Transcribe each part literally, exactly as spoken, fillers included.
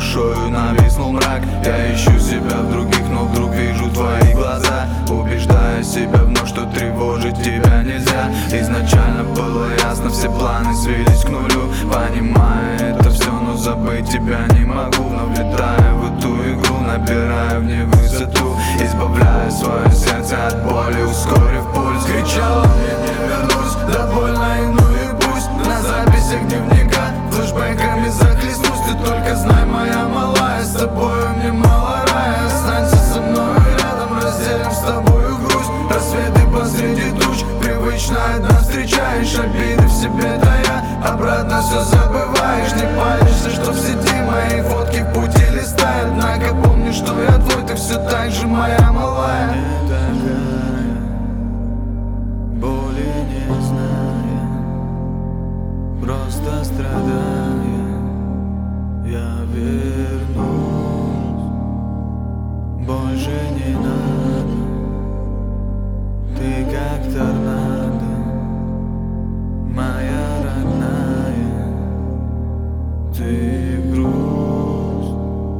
душою нависнул мрак. Я ищу себя в других, но вдруг вижу твои глаза, убеждая себя вновь, что тревожить тебя нельзя. Изначально было ясно, все планы свелись к нулю. Понимаю это все, но забыть тебя не могу. Но влетая в эту игру, набираю в ней высоту, избавляя свое сердце от боли, ускорив пульс. Кричала мне: не вернусь, да больно и ну и пусть. На записях дневника флешбэками захлестнусь. Ты только знай, моя малая, с тобою мне мало рая. Останься со мной рядом, разделим с тобою грусть. Рассветы посреди туч, привычно одна встречаешь, обиды в себе тая, обратно все забываешь. Не палишься, что в сети мои фотки в пути листают. Однако помни, что я твой, ты все так же моя малая. Не такая, боли не зная, просто страдая, я вернусь. Больше не надо, ты как торнадо, моя родная, ты грусть.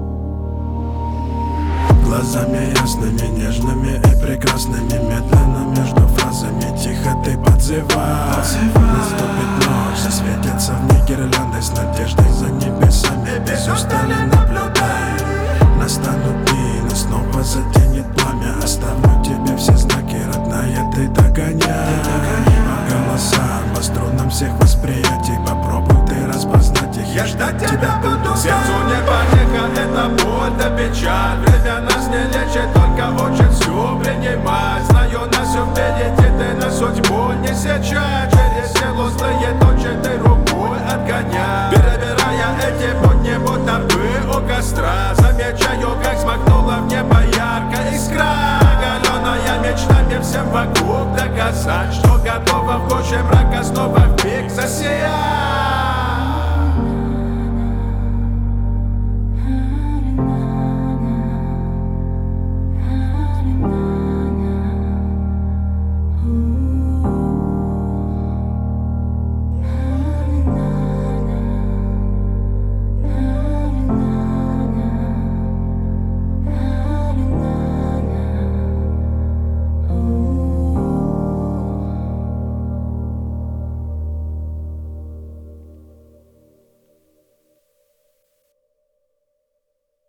Глазами ясными, нежными и прекрасными, медленно между фразами тихо ты подзываешь. Наступит ночь, засветится в ней гирлянды с надеждой за небесами. Без устали наблюдай, настанут дни, но снова затянет пламя. Оставлю тебе все знаки, родная, ты догоняй. По голосам, по струнам всех восприятий, попробуй ты распознать их. Я ждать тебя буду. Сердцу не помеха, это боль да печаль. Время нас не лечит, только учит все принимать. Знаю, нас все впереди, ты на судьбу не сейчас. Через село злые точи ты рукой отгоняй. Перебирая эти будни, будто бы у костра. Замечаю, как смахнула в небо яркая искра. Оголенная мечтами всем вокруг доказать, что готова в гуще мрака снова в пик засиять.